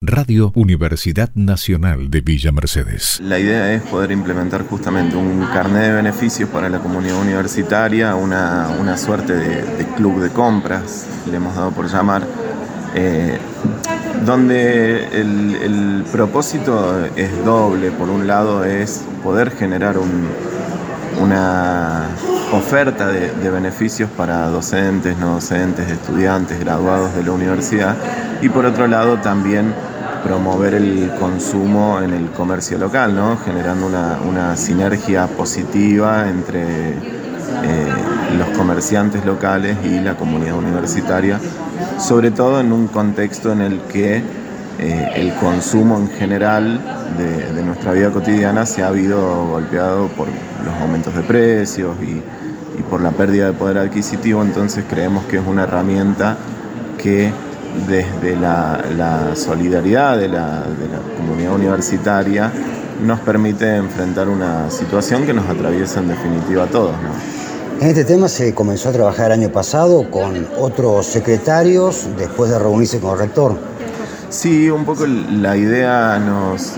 Radio Universidad Nacional de Villa Mercedes. La idea es poder implementar justamente un carnet de beneficios para la comunidad universitaria, una suerte de club de compras, le hemos dado por llamar, donde el propósito es doble. Por un lado es poder generar una oferta de beneficios para docentes, no docentes, estudiantes, graduados de la universidad, y por otro lado también promover el consumo en el comercio local, ¿no? Generando una sinergia positiva entre los comerciantes locales y la comunidad universitaria, sobre todo en un contexto en el que el consumo en general de nuestra vida cotidiana se ha habido golpeado por los aumentos de precios y por la pérdida de poder adquisitivo. Entonces creemos que es una herramienta que desde la solidaridad de la comunidad universitaria nos permite enfrentar una situación que nos atraviesa en definitiva a todos, ¿no? En este tema se comenzó a trabajar el año pasado con otros secretarios después de reunirse con el rector. Sí, un poco la idea nos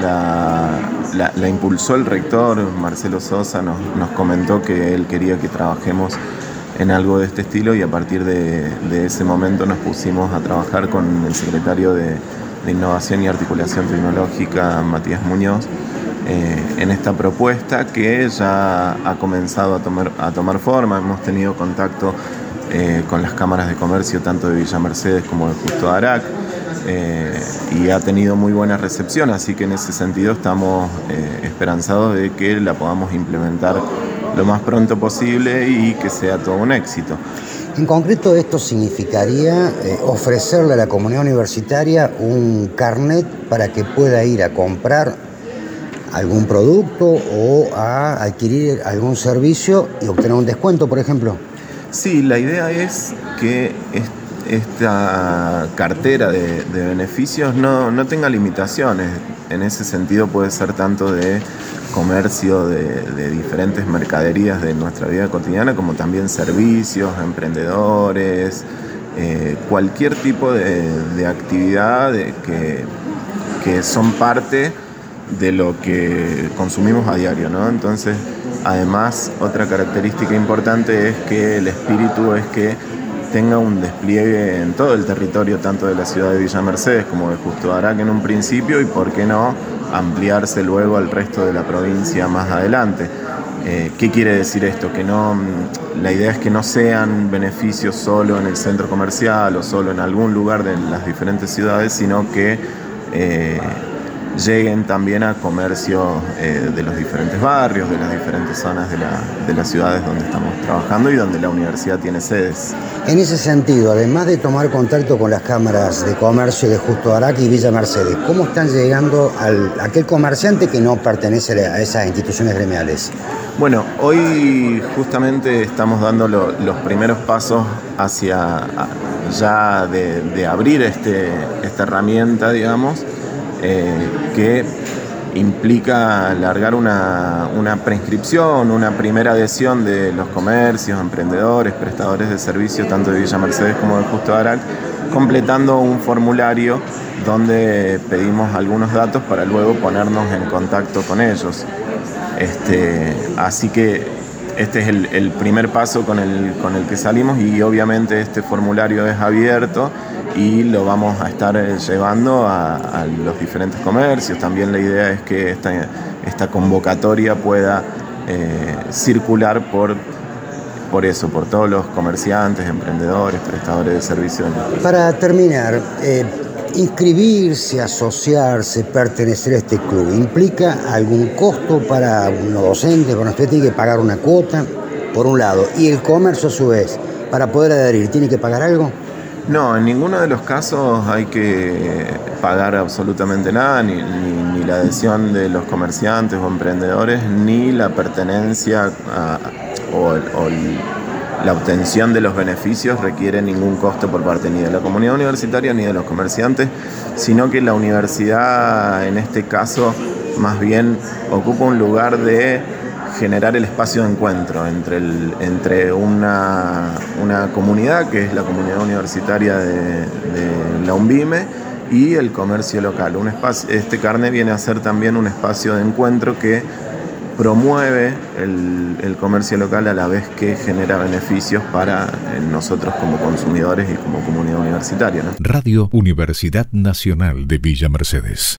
la impulsó el rector, Marcelo Sosa, nos comentó que él quería que trabajemos en algo de este estilo, y a partir de ese momento nos pusimos a trabajar con el secretario de Innovación y Articulación Tecnológica, Matías Muñoz, en esta propuesta que ya ha comenzado a tomar forma. Hemos tenido contacto con las cámaras de comercio tanto de Villa Mercedes como de Justo Arac, y ha tenido muy buena recepción, así que en ese sentido estamos esperanzados de que la podamos implementar lo más pronto posible y que sea todo un éxito. En concreto, esto significaría ofrecerle a la comunidad universitaria un carnet para que pueda ir a comprar algún producto o a adquirir algún servicio y obtener un descuento, por ejemplo. Sí, la idea es que esta cartera de beneficios no tenga limitaciones. En ese sentido puede ser tanto de comercio de diferentes mercaderías de nuestra vida cotidiana, como también servicios, emprendedores, cualquier tipo de actividad que son parte de lo que consumimos a diario, ¿no? Entonces, además, otra característica importante es que el espíritu es que tenga un despliegue en todo el territorio, tanto de la ciudad de Villa Mercedes como de Justo Arac en un principio, y por qué no ampliarse luego al resto de la provincia más adelante. ¿Qué quiere decir esto? Que la idea es que no sean beneficios solo en el centro comercial o solo en algún lugar de las diferentes ciudades, sino que lleguen también a comercios de los diferentes barrios, de las diferentes zonas de las ciudades donde estamos trabajando y donde la universidad tiene sedes. En ese sentido, además de tomar contacto con las cámaras de comercio de Justo Arac y Villa Mercedes, ¿cómo están llegando a aquel comerciante que no pertenece a esas instituciones gremiales? Bueno, hoy justamente estamos dando los primeros pasos hacia ya de abrir esta herramienta, digamos, que implica largar una preinscripción, una primera adhesión de los comercios, emprendedores, prestadores de servicios, tanto de Villa Mercedes como de Justo Arac, completando un formulario donde pedimos algunos datos para luego ponernos en contacto con ellos. Así que este es el primer paso con el que salimos, y obviamente este formulario es abierto y lo vamos a estar llevando a los diferentes comercios. También la idea es que esta convocatoria pueda circular por todos los comerciantes, emprendedores, prestadores de servicios. Para terminar, inscribirse, asociarse, pertenecer a este club, ¿implica algún costo para un docente? Bueno, usted tiene que pagar una cuota, por un lado, y el comercio a su vez, para poder adherir, ¿tiene que pagar algo? No, en ninguno de los casos hay que pagar absolutamente nada, ni la adhesión de los comerciantes o emprendedores, ni la pertenencia o la obtención de los beneficios requiere ningún costo por parte ni de la comunidad universitaria ni de los comerciantes, sino que la universidad en este caso más bien ocupa un lugar de generar el espacio de encuentro entre una comunidad que es la comunidad universitaria de la UNVIME y el comercio local. Este carnet viene a ser también un espacio de encuentro que promueve el comercio local a la vez que genera beneficios para nosotros como consumidores y como comunidad universitaria, ¿no? Radio Universidad Nacional de Villa Mercedes.